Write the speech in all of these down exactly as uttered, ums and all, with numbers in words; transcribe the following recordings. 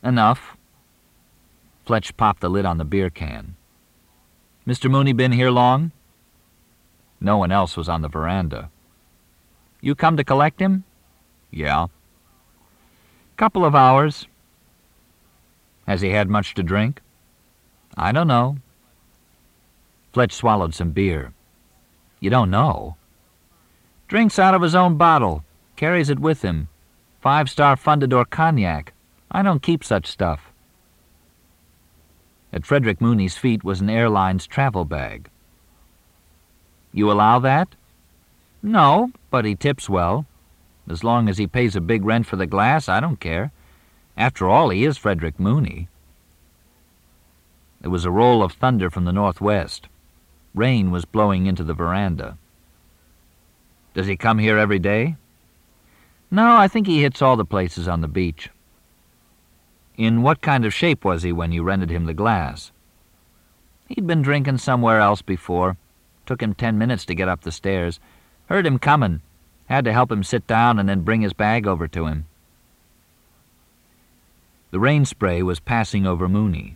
Enough. Fletch popped the lid on the beer can. Mister Mooney been here long? No one else was on the veranda. You come to collect him? Yeah. Couple of hours. Has he had much to drink? I don't know. Fletch swallowed some beer. You don't know? Drinks out of his own bottle. Carries it with him. Five-star Fundador cognac. I don't keep such stuff. At Frederick Mooney's feet was an airline's travel bag. You allow that? No, but he tips well. As long as he pays a big rent for the glass, I don't care. After all, he is Frederick Mooney. There was a roll of thunder from the northwest. Rain was blowing into the veranda. Does he come here every day? No, I think he hits all the places on the beach. In what kind of shape was he when you rented him the glass? He'd been drinking somewhere else before. Took him ten minutes to get up the stairs. Heard him coming. Had to help him sit down and then bring his bag over to him. The rain spray was passing over Mooney.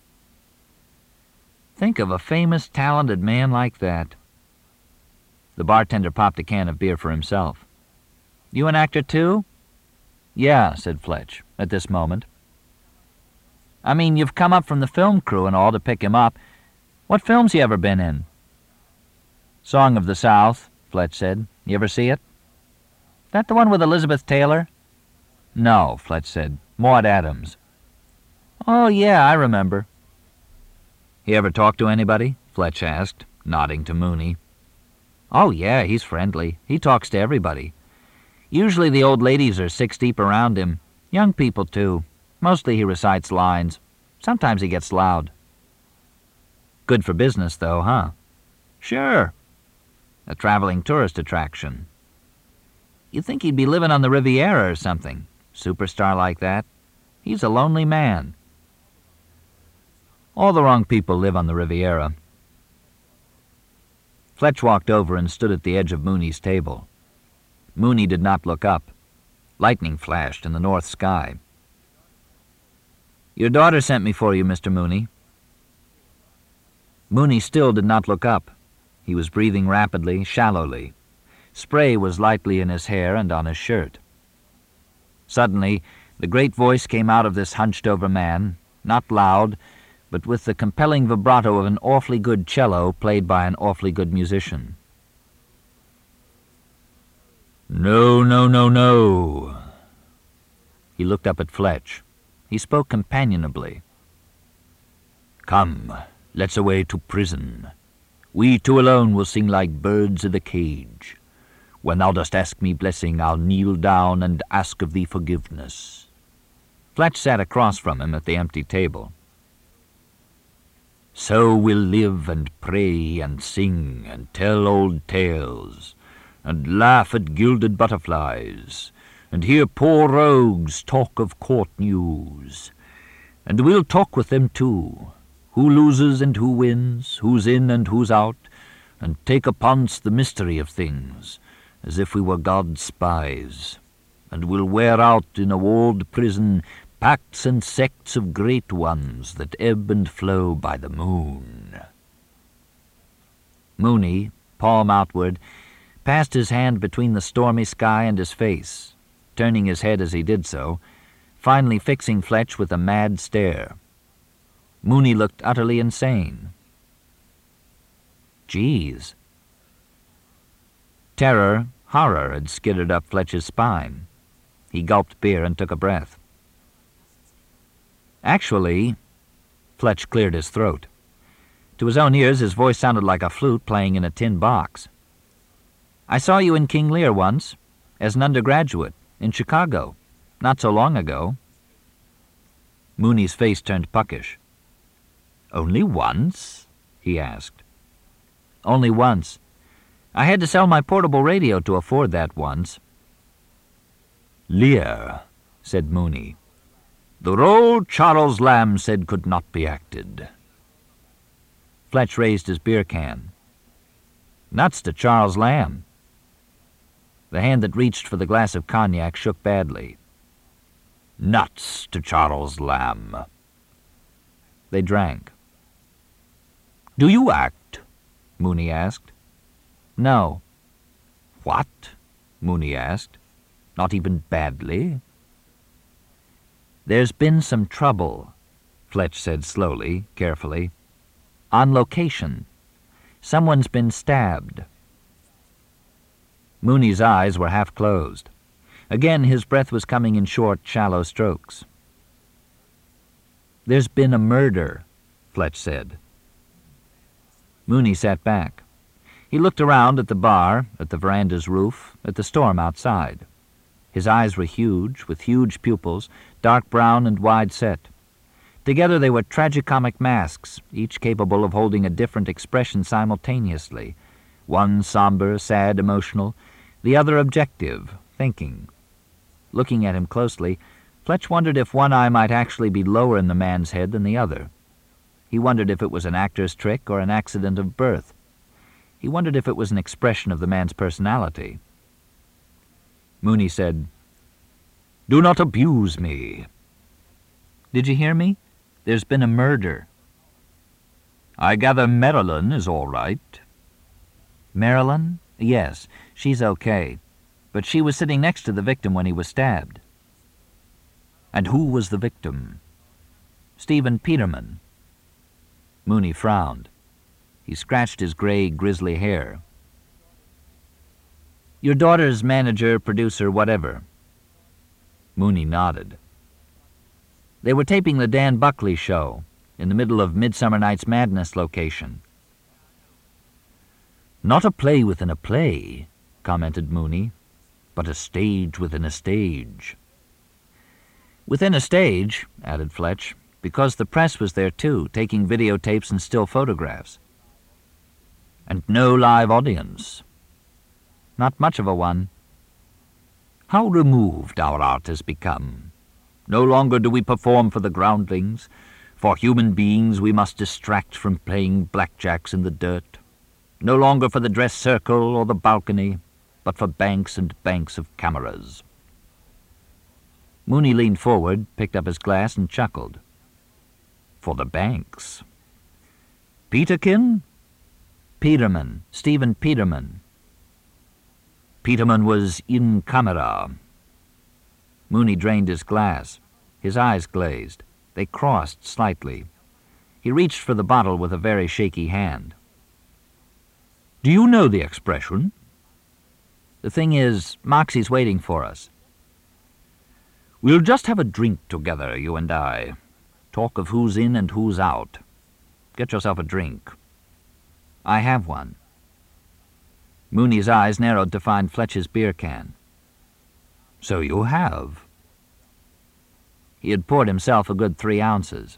Think of a famous, talented man like that. The bartender popped a can of beer for himself. You an actor, too? Yeah, said Fletch, at this moment. I mean, you've come up from the film crew and all to pick him up. What films you ever been in? Song of the South, Fletch said. You ever see it? That the one with Elizabeth Taylor? No, Fletch said. Maude Adams. Oh, yeah, I remember. He ever talk to anybody? Fletch asked, nodding to Mooney. Oh, yeah, he's friendly. He talks to everybody. Usually the old ladies are six deep around him. Young people, too. Mostly he recites lines. Sometimes he gets loud. Good for business, though, huh? Sure. A traveling tourist attraction. You'd think he'd be living on the Riviera or something. Superstar like that. He's a lonely man. All the wrong people live on the Riviera. Fletch walked over and stood at the edge of Mooney's table. Mooney did not look up. Lightning flashed in the north sky. Your daughter sent me for you, Mister Mooney. Mooney still did not look up. He was breathing rapidly, shallowly. Spray was lightly in his hair and on his shirt. Suddenly, the great voice came out of this hunched-over man, not loud, but with the compelling vibrato of an awfully good cello played by an awfully good musician. No, no, no, no. He looked up at Fletch. He spoke companionably. Come, let's away to prison. We two alone will sing like birds in a cage. When thou dost ask me blessing, I'll kneel down and ask of thee forgiveness. Fletch sat across from him at the empty table. So we'll live and pray and sing and tell old tales, and laugh at gilded butterflies, and hear poor rogues talk of court news. And we'll talk with them too, who loses and who wins, who's in and who's out, and take upon's the mystery of things, as if we were God's spies. And we'll wear out in a walled prison pacts and sects of great ones that ebb and flow by the moon. Mooney, palm outward, passed his hand between the stormy sky and his face, turning his head as he did so, finally fixing Fletch with a mad stare. Mooney looked utterly insane. Geez. Terror, horror had skidded up Fletch's spine. He gulped beer and took a breath. Actually, Fletch cleared his throat. To his own ears, his voice sounded like a flute playing in a tin box. I saw you in King Lear once, as an undergraduate, in Chicago, not so long ago. Mooney's face turned puckish. Only once? He asked. Only once. I had to sell my portable radio to afford that once. Lear, said Mooney. The role Charles Lamb said could not be acted. Fletch raised his beer can. Nuts to Charles Lamb. The hand that reached for the glass of cognac shook badly. Nuts to Charles Lamb. They drank. Do you act? Mooney asked. No. What? Mooney asked. Not even badly? There's been some trouble, Fletch said slowly, carefully. On location. Someone's been stabbed. Mooney's eyes were half closed. Again his breath was coming in short, shallow strokes. There's been a murder, Fletch said. Mooney sat back. He looked around at the bar, at the veranda's roof, at the storm outside. His eyes were huge, with huge pupils, dark brown and wide-set. Together they were tragicomic masks, each capable of holding a different expression simultaneously. One somber, sad, emotional, the other objective, thinking. Looking at him closely, Fletch wondered if one eye might actually be lower in the man's head than the other. He wondered if it was an actor's trick or an accident of birth. He wondered if it was an expression of the man's personality. Mooney said, Do not abuse me. Did you hear me? There's been a murder. I gather Marilyn is all right. Marilyn? Yes, she's okay. But she was sitting next to the victim when he was stabbed. And who was the victim? Stephen Peterman. Mooney frowned. He scratched his gray, grisly hair. Your daughter's manager, producer, whatever. Mooney nodded. They were taping the Dan Buckley show, in the middle of Midsummer Night's Madness location. Not a play within a play, commented Mooney, but a stage within a stage. Within a stage, added Fletch, because the press was there too, taking videotapes and still photographs. And no live audience. Not much of a one. How removed our art has become. No longer do we perform for the groundlings. For human beings we must distract from playing blackjacks in the dirt. No longer for the dress circle or the balcony, but for banks and banks of cameras. Mooney leaned forward, picked up his glass, and chuckled. For the banks. Peterkin? Peterman, Stephen Peterman. Peterman was in camera. Mooney drained his glass. His eyes glazed. They crossed slightly. He reached for the bottle with a very shaky hand. Do you know the expression? The thing is, Moxie's waiting for us. We'll just have a drink together, you and I. Talk of who's in and who's out. Get yourself a drink. I have one. Mooney's eyes narrowed to find Fletch's beer can. So you have. He had poured himself a good three ounces.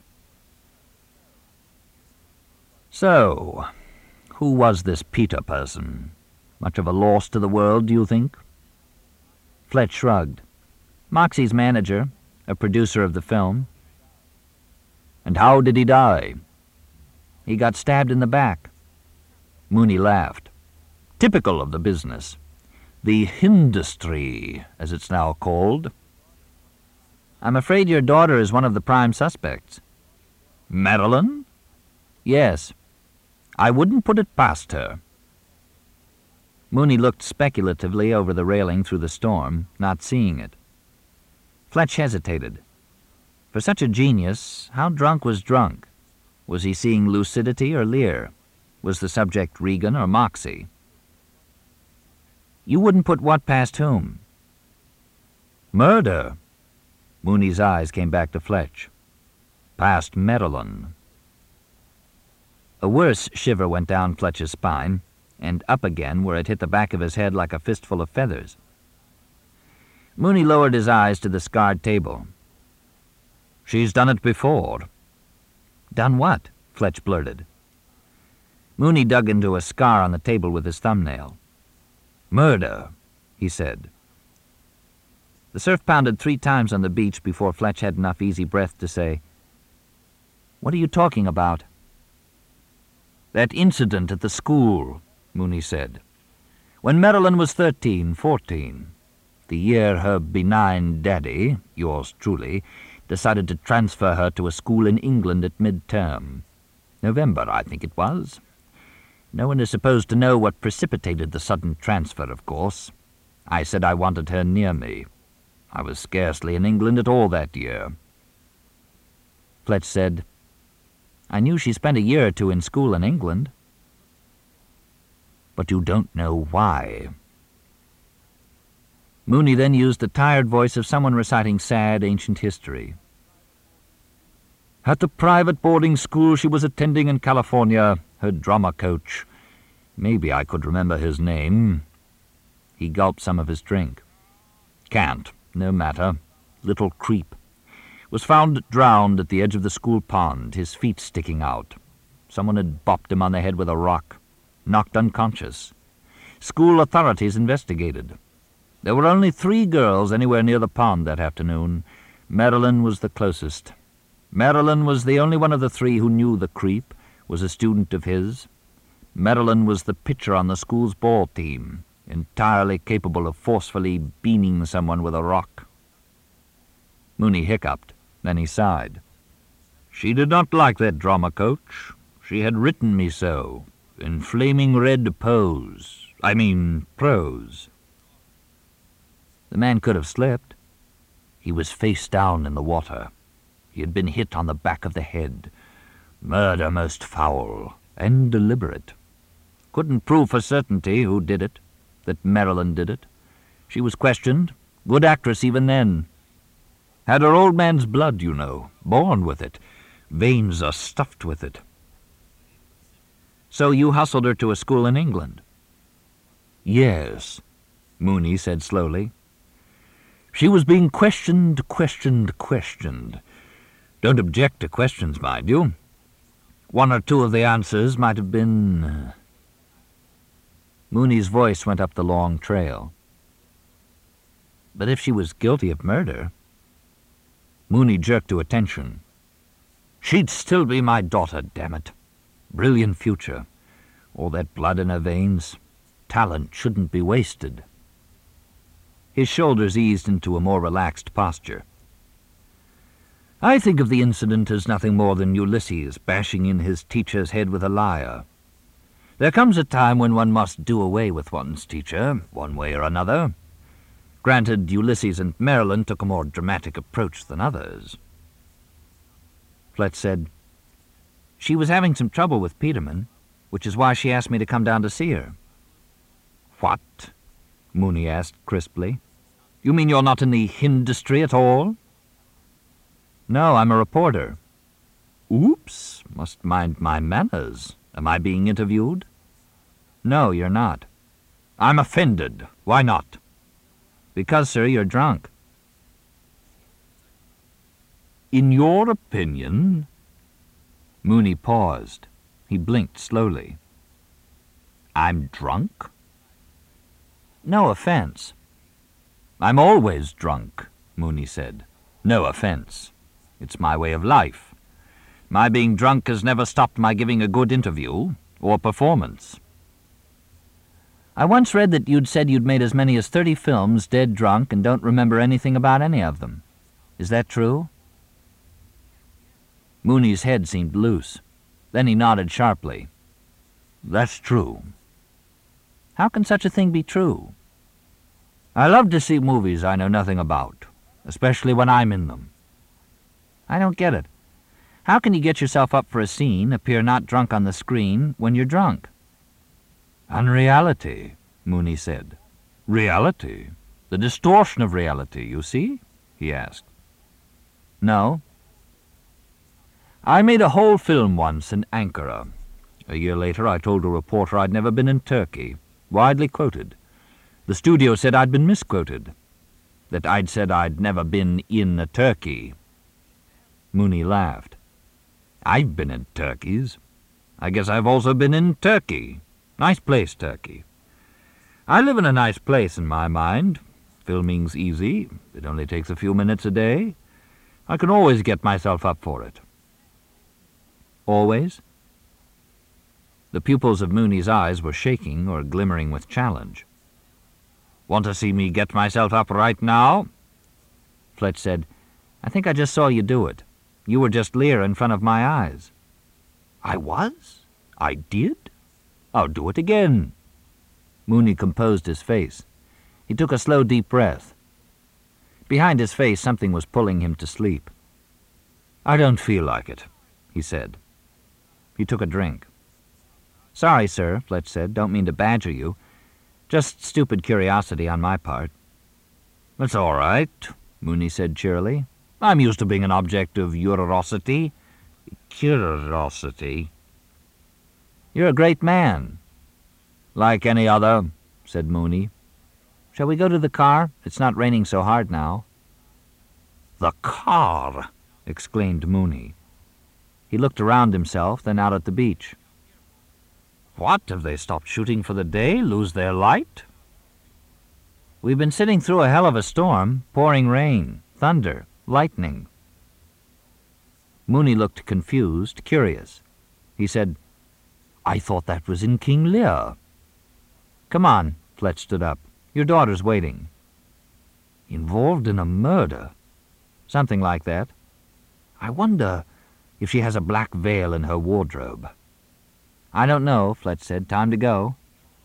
So, who was this Peter person? Much of a loss to the world, do you think? Fletch shrugged. Moxie's manager, a producer of the film. And how did he die? He got stabbed in the back. Mooney laughed. Typical of the business. The Hindustry, as it's now called. I'm afraid your daughter is one of the prime suspects. Marilyn? Yes. I wouldn't put it past her. Mooney looked speculatively over the railing through the storm, not seeing it. Fletch hesitated. For such a genius, how drunk was drunk? Was he seeing lucidity or Lear? Was the subject Regan or Moxie? You wouldn't put what past whom? Murder. Mooney's eyes came back to Fletch. Past Marilyn. A worse shiver went down Fletch's spine, and up again where it hit the back of his head like a fistful of feathers. Mooney lowered his eyes to the scarred table. She's done it before. Done what? Fletch blurted. Mooney dug into a scar on the table with his thumbnail. Murder, he said. The surf pounded three times on the beach before Fletch had enough easy breath to say, What are you talking about? That incident at the school, Mooney said. When Marilyn was thirteen, fourteen. the year her benign daddy, yours truly, decided to transfer her to a school in England at mid-term. November, I think it was. No one is supposed to know what precipitated the sudden transfer, of course. I said I wanted her near me. I was scarcely in England at all that year. Fletch said, I knew she spent a year or two in school in England. But you don't know why. Mooney then used the tired voice of someone reciting sad ancient history. At the private boarding school she was attending in California, her drama coach, maybe I could remember his name. He gulped some of his drink. Can't, no matter. Little creep. Was found drowned at the edge of the school pond, his feet sticking out. Someone had bopped him on the head with a rock, knocked unconscious. School authorities investigated. There were only three girls anywhere near the pond that afternoon. Marilyn was the closest. Marilyn was the only one of the three who knew the creep, was a student of his. Marilyn was the pitcher on the school's ball team, entirely capable of forcefully beaning someone with a rock. Mooney hiccuped, then he sighed. She did not like that drama coach. She had written me so, in flaming red pose. I mean, prose. The man could have slipped. He was face down in the water. He had been hit on the back of the head. Murder most foul and deliberate. Couldn't prove for certainty who did it, that Marilyn did it. She was questioned, good actress even then. Had her old man's blood, you know, born with it. Veins are stuffed with it. So you hustled her to a school in England? Yes, Mooney said slowly. She was being questioned, questioned, questioned. Don't object to questions, mind you. One or two of the answers might have been... Uh... Mooney's voice went up the long trail. But if she was guilty of murder... Mooney jerked to attention. She'd still be my daughter, damn it. Brilliant future. All that blood in her veins. Talent shouldn't be wasted. His shoulders eased into a more relaxed posture. I think of the incident as nothing more than Ulysses bashing in his teacher's head with a lyre. There comes a time when one must do away with one's teacher, one way or another. Granted, Ulysses and Marilyn took a more dramatic approach than others. Fletch said, She was having some trouble with Peterman, which is why she asked me to come down to see her. What? Mooney asked crisply. You mean you're not in the Hindustry at all? No, I'm a reporter. Oops, must mind my manners. Am I being interviewed? No, you're not. I'm offended. Why not? Because, sir, you're drunk. In your opinion? Mooney paused. He blinked slowly. I'm drunk? No offense. I'm always drunk, Mooney said. No offense. It's my way of life. My being drunk has never stopped my giving a good interview or performance. I once read that you'd said you'd made as many as thirty films dead drunk and don't remember anything about any of them. Is that true? Mooney's head seemed loose. Then he nodded sharply. That's true. How can such a thing be true? I love to see movies I know nothing about, especially when I'm in them. I don't get it. How can you get yourself up for a scene, appear not drunk on the screen, when you're drunk? Unreality, Mooney said. Reality? The distortion of reality, you see? He asked. No. I made a whole film once in Ankara. A year later I told a reporter I'd never been in Turkey, widely quoted. The studio said I'd been misquoted, that I'd said I'd never been in a Turkey. Mooney laughed. I've been in Turkeys. I guess I've also been in Turkey. Nice place, Turkey. I live in a nice place in my mind. Filming's easy. It only takes a few minutes a day. I can always get myself up for it. Always? The pupils of Mooney's eyes were shaking or glimmering with challenge. Want to see me get myself up right now? Fletch said, I think I just saw you do it. You were just Lear in front of my eyes. I was? I did? I'll do it again. Mooney composed his face. He took a slow, deep breath. Behind his face, something was pulling him to sleep. I don't feel like it, he said. He took a drink. Sorry, sir, Fletch said. Don't mean to badger you. Just stupid curiosity on my part. That's all right, Mooney said cheerily. I'm used to being an object of curiosity. Curiosity. You're a great man. Like any other, said Mooney. Shall we go to the car? It's not raining so hard now. The car, exclaimed Mooney. He looked around himself, then out at the beach. What, have they stopped shooting for the day, lose their light? We've been sitting through a hell of a storm, pouring rain, thunder, lightning. Mooney looked confused, curious. He said, I thought that was in King Lear. Come on, Fletch stood up. Your daughter's waiting. Involved in a murder? Something like that. I wonder if she has a black veil in her wardrobe. I don't know, Fletch said. Time to go.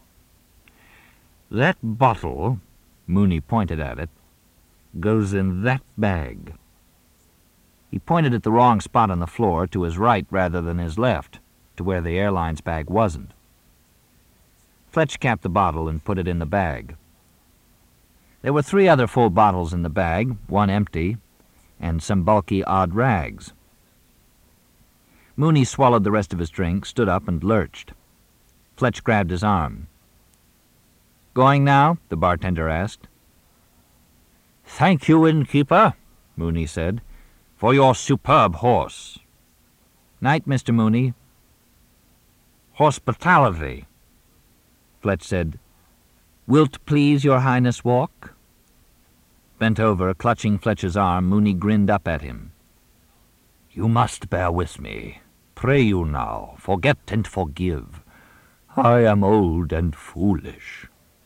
That bottle, Mooney pointed at it, goes in that bag. He pointed at the wrong spot on the floor, to his right rather than his left, to where the airline's bag wasn't. Fletch capped the bottle and put it in the bag. There were three other full bottles in the bag, one empty, and some bulky odd rags. Mooney swallowed the rest of his drink, stood up, and lurched. Fletch grabbed his arm. Going now? The bartender asked. Thank you, innkeeper, Mooney said, for your superb horse. Night, Mister Mooney. Hospitality. Fletch said, Wilt please your highness walk? Bent over, clutching Fletch's arm, Mooney grinned up at him. You must bear with me. Pray you now, forget and forgive. I am old and foolish.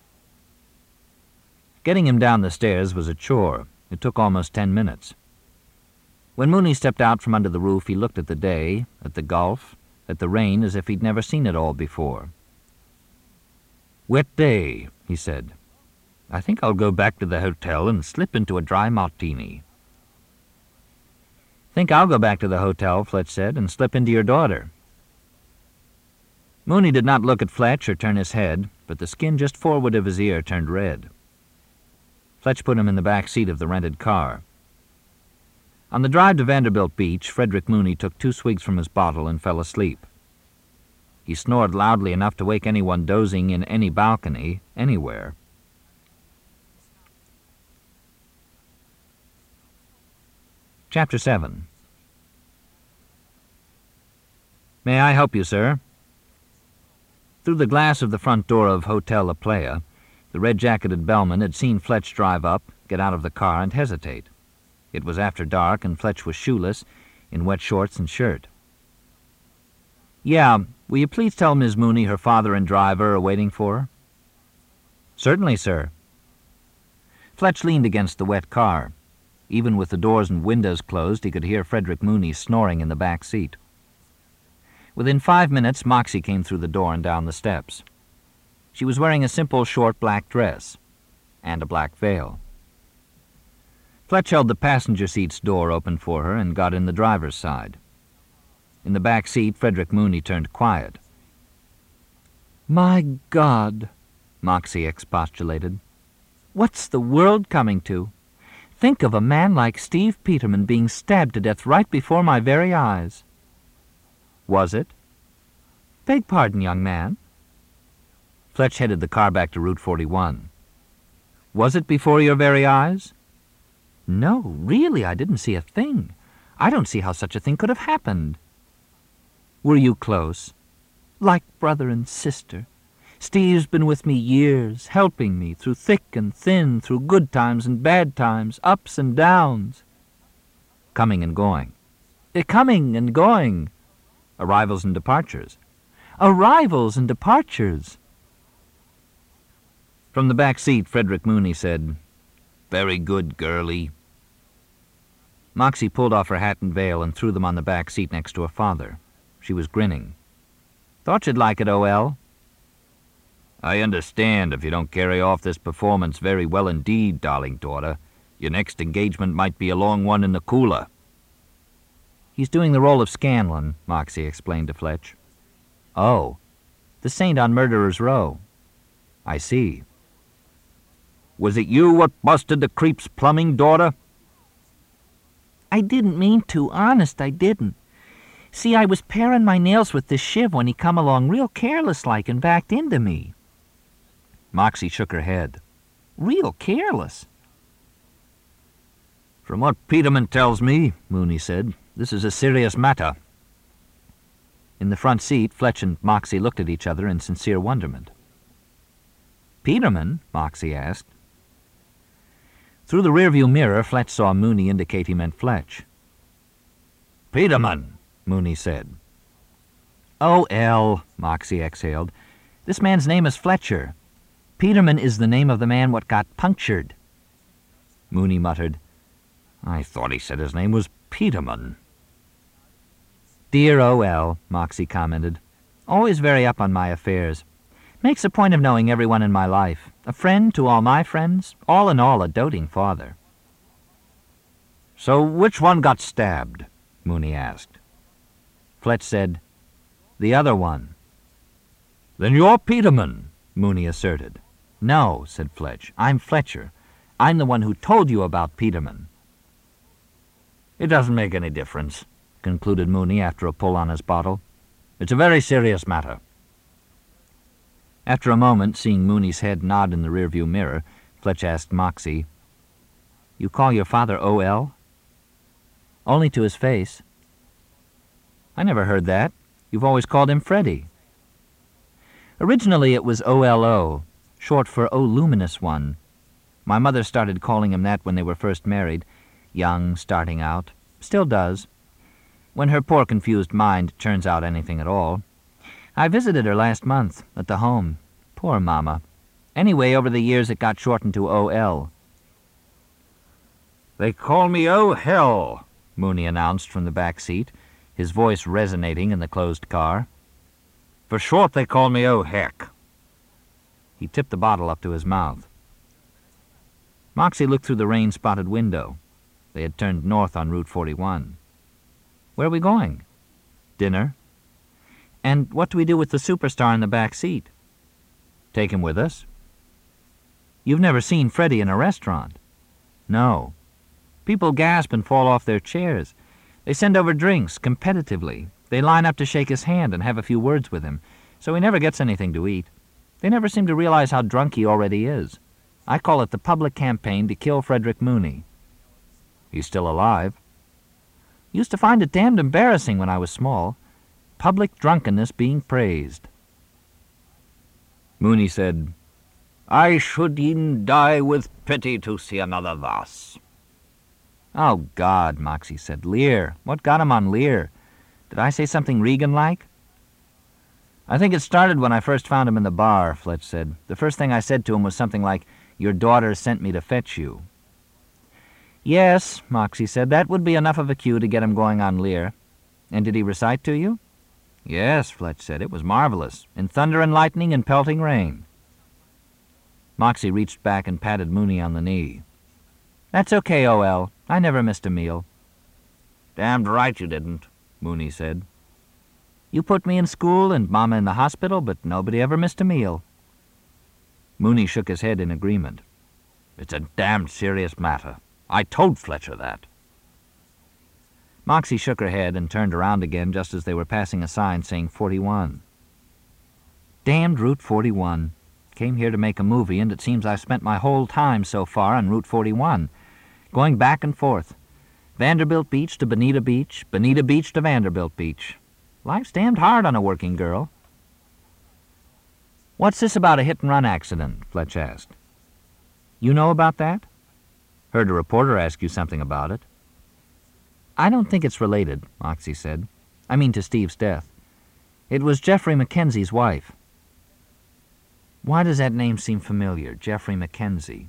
Getting him down the stairs was a chore. It took almost ten minutes. When Mooney stepped out from under the roof, he looked at the day, at the gulf, at the rain as if he'd never seen it all before. Wet day, he said. I think I'll go back to the hotel and slip into a dry martini. Think I'll go back to the hotel, Fletch said, and slip into your daughter. Mooney did not look at Fletch or turn his head, but the skin just forward of his ear turned red. Fletch put him in the back seat of the rented car. On the drive to Vanderbilt Beach, Frederick Mooney took two swigs from his bottle and fell asleep. He snored loudly enough to wake anyone dozing in any balcony, anywhere. Chapter seven. May I help you, sir? Through the glass of the front door of Hotel La Playa, the red-jacketed bellman had seen Fletch drive up, get out of the car, and hesitate. It was after dark, and Fletch was shoeless, in wet shorts and shirt. Yeah, will you please tell Miss Mooney her father and driver are waiting for her? Certainly, sir. Fletch leaned against the wet car. Even with the doors and windows closed, he could hear Frederick Mooney snoring in the back seat. Within five minutes, Moxie came through the door and down the steps. She was wearing a simple, short black dress and a black veil. Fletch held the passenger seat's door open for her and got in the driver's side. In the back seat, Frederick Mooney turned quiet. My God, Moxie expostulated. What's the world coming to? Think of a man like Steve Peterman being stabbed to death right before my very eyes. Was it? Beg pardon, young man. Fletch headed the car back to Route forty-one. Was it before your very eyes? No, really, I didn't see a thing. I don't see how such a thing could have happened. Were you close? Like brother and sister. Steve's been with me years, helping me through thick and thin, through good times and bad times, ups and downs. Coming and going. Uh, coming and going. Arrivals and departures. Arrivals and departures. From the back seat, Frederick Mooney said, "Very good, girlie." Moxie pulled off her hat and veil and threw them on the back seat next to her father. She was grinning. "Thought you'd like it, O L." "I understand if you don't carry off this performance very well indeed, darling daughter. Your next engagement might be a long one in the cooler." "He's doing the role of Scanlon," Moxie explained to Fletch. "Oh, the saint on Murderer's Row. I see." "Was it you what busted the creep's plumbing, daughter?" "I didn't mean to, honest, I didn't. See, I was paring my nails with this shiv when he come along real careless-like and backed into me." Moxie shook her head. "Real careless." "From what Peterman tells me," Mooney said, "this is a serious matter." In the front seat, Fletch and Moxie looked at each other in sincere wonderment. "Peterman?" Moxie asked. Through the rearview mirror, Fletch saw Mooney indicate he meant Fletch. "Peterman," Mooney said. "Oh, L," Moxie exhaled. "This man's name is Fletcher. Peterman is the name of the man what got punctured." Mooney muttered, "I thought he said his name was Peterman." "Dear O L," Moxie commented. "Always very up on my affairs. Makes a point of knowing everyone in my life. A friend to all my friends. All in all, a doting father." "So which one got stabbed?" Mooney asked. Fletch said, "The other one." "Then you're Peterman," Mooney asserted. "No," said Fletch. "I'm Fletcher. I'm the one who told you about Peterman." "It doesn't make any difference," concluded Mooney after a pull on his bottle. "It's a very serious matter." After a moment, seeing Mooney's head nod in the rearview mirror, Fletch asked Moxie, "You call your father O L?" "Only to his face." "I never heard that. You've always called him Freddie." "Originally it was O L O, short for O Luminous One. My mother started calling him that when they were first married, young, starting out. Still does. When her poor confused mind turns out anything at all. I visited her last month, at the home. Poor Mama. Anyway, over the years it got shortened to O L. "They call me O Hell," Mooney announced from the back seat, his voice resonating in the closed car. "For short, they call me O Heck." He tipped the bottle up to his mouth. Moxie looked through the rain-spotted window. They had turned north on Route forty-one. "Where are we going?" "Dinner." "And what do we do with the superstar in the back seat?" "Take him with us." "You've never seen Freddie in a restaurant?" "No." "People gasp and fall off their chairs. They send over drinks, competitively. They line up to shake his hand and have a few words with him, so he never gets anything to eat. They never seem to realize how drunk he already is. I call it the public campaign to kill Frederick Mooney." "He's still alive?" "Used to find it damned embarrassing when I was small. Public drunkenness being praised." Mooney said, "I should e'en die with pity to see another thus." "Oh, God," Moxie said. "Lear. What got him on Lear? Did I say something Regan-like?" "I think it started when I first found him in the bar," Fletch said. "The first thing I said to him was something like, 'Your daughter sent me to fetch you.'" "Yes," Moxie said, "that would be enough of a cue to get him going on Lear. And did he recite to you?" "Yes," Fletch said. "It was marvelous. In thunder and lightning and pelting rain." Moxie reached back and patted Mooney on the knee. "That's okay, O L. I never missed a meal." "Damned right you didn't," Mooney said. "You put me in school and Mama in the hospital, but nobody ever missed a meal." Mooney shook his head in agreement. "It's a damned serious matter. I told Fletcher that." Moxie shook her head and turned around again just as they were passing a sign saying forty-one. "Damned Route forty-one. Came here to make a movie, and it seems I've spent my whole time so far on Route forty-one, going back and forth. Vanderbilt Beach to Bonita Beach, Bonita Beach to Vanderbilt Beach. Life's damned hard on a working girl." "What's this about a hit-and-run accident?" Fletch asked. "You know about that?" "Heard a reporter ask you something about it." "I don't think it's related," Moxie said. "I mean to Steve's death. It was Jeffrey Mackenzie's wife." Why does that name seem familiar? Jeffrey Mackenzie.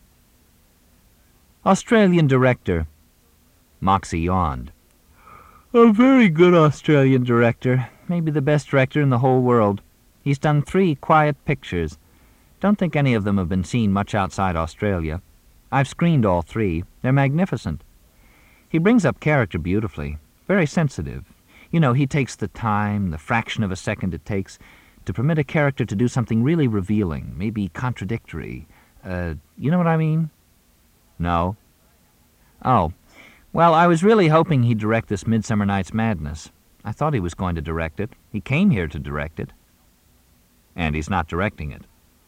Australian director. Moxie yawned. A very good Australian director. Maybe the best director in the whole world. He's done three quiet pictures. Don't think any of them have been seen much outside Australia. I've screened all three. They're magnificent. He brings up character beautifully. Very sensitive. You know, he takes the time, the fraction of a second it takes, to permit a character to do something really revealing, maybe contradictory. Uh, you know what I mean? No? Oh. Well, I was really hoping he'd direct this Midsummer Night's Madness. I thought he was going to direct it. He came here to direct it. And he's not directing it.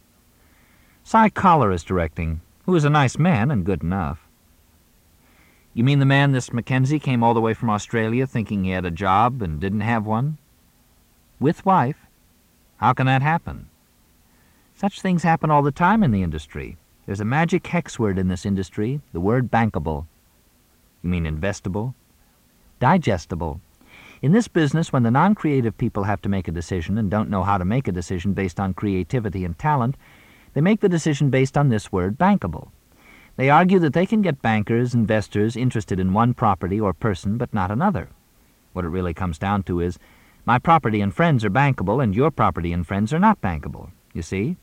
Cy Collar is directing, who is a nice man and good enough. You mean the man this Mackenzie came all the way from Australia thinking he had a job and didn't have one? With wife? How can that happen? Such things happen all the time in the industry. There's a magic hex word in this industry, the word bankable. You mean investable? Digestible. In this business, when the non-creative people have to make a decision and don't know how to make a decision based on creativity and talent, they make the decision based on this word, bankable. They argue that they can get bankers, investors, interested in one property or person but not another. What it really comes down to is, my property and friends are bankable and your property and friends are not bankable, you see?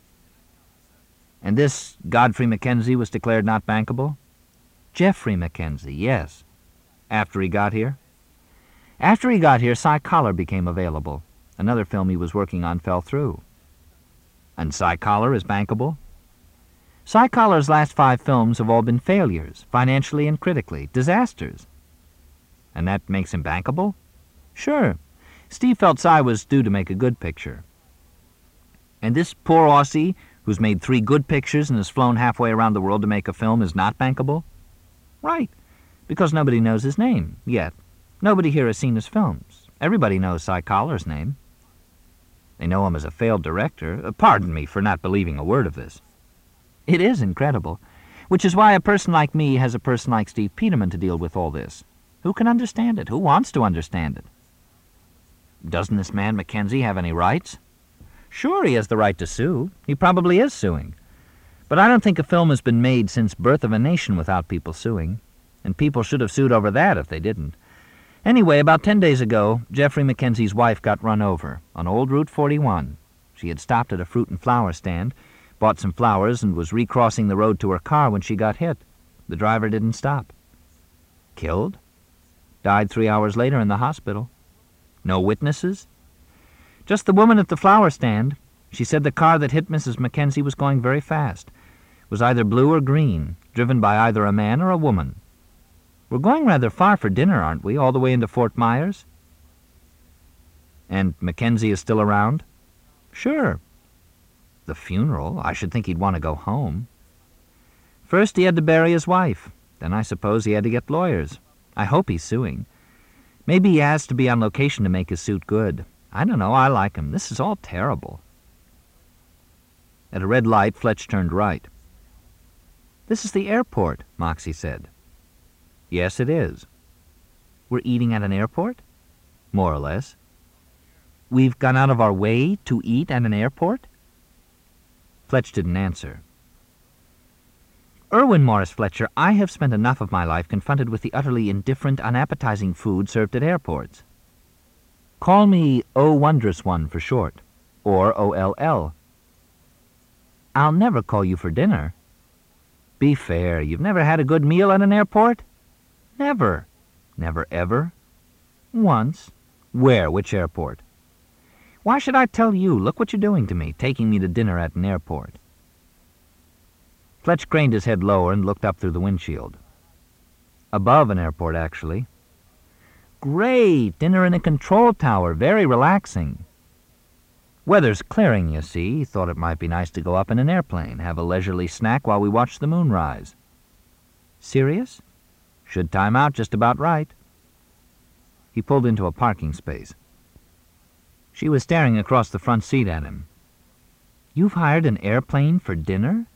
And this Godfrey Mackenzie was declared not bankable? Jeffrey Mackenzie, yes. After he got here? After he got here, Cy Collar became available. Another film he was working on fell through. And Cy Collar is bankable? Cy Collar's last five films have all been failures, financially and critically, disasters. And that makes him bankable? Sure. Steve felt Cy was due to make a good picture. And this poor Aussie, who's made three good pictures and has flown halfway around the world to make a film, is not bankable? Right, because nobody knows his name, yet. Nobody here has seen his films. Everybody knows Cy Collar's name. They know him as a failed director. Uh, pardon me for not believing a word of this. It is incredible, which is why a person like me has a person like Steve Peterman to deal with all this. Who can understand it? Who wants to understand it? Doesn't this man Mackenzie have any rights? Sure, he has the right to sue. He probably is suing. But I don't think a film has been made since Birth of a Nation without people suing. And people should have sued over that if they didn't. Anyway, about ten days ago, Jeffrey Mackenzie's wife got run over on Old Route forty-one. She had stopped at a fruit and flower stand, bought some flowers, and was recrossing the road to her car when she got hit. The driver didn't stop. Killed? Died three hours later in the hospital. No witnesses? Just the woman at the flower stand. She said the car that hit Missus Mackenzie was going very fast. It was either blue or green, driven by either a man or a woman. We're going rather far for dinner, aren't we, all the way into Fort Myers? And Mackenzie is still around? Sure. The funeral? I should think he'd want to go home. First he had to bury his wife. Then I suppose he had to get lawyers. I hope he's suing. Maybe he has to be on location to make his suit good. I don't know, I like him. This is all terrible. At a red light, Fletch turned right. This is the airport, Moxie said. Yes, it is. We're eating at an airport? More or less. We've gone out of our way to eat at an airport? Fletch didn't answer. Irwin Morris Fletcher, I have spent enough of my life confronted with the utterly indifferent, unappetizing food served at airports. Call me O Wondrous One for short, or O L L. I'll never call you for dinner. Be fair, you've never had a good meal at an airport? Never. Never ever? Once. Where? Which airport? Why should I tell you? Look what you're doing to me, taking me to dinner at an airport. Fletch craned his head lower and looked up through the windshield. Above an airport, actually. Great! Dinner in a control tower. Very relaxing. Weather's clearing, you see. He thought it might be nice to go up in an airplane, have a leisurely snack while we watch the moon rise. Serious? Should time out just about right. He pulled into a parking space. She was staring across the front seat at him. You've hired an airplane for dinner?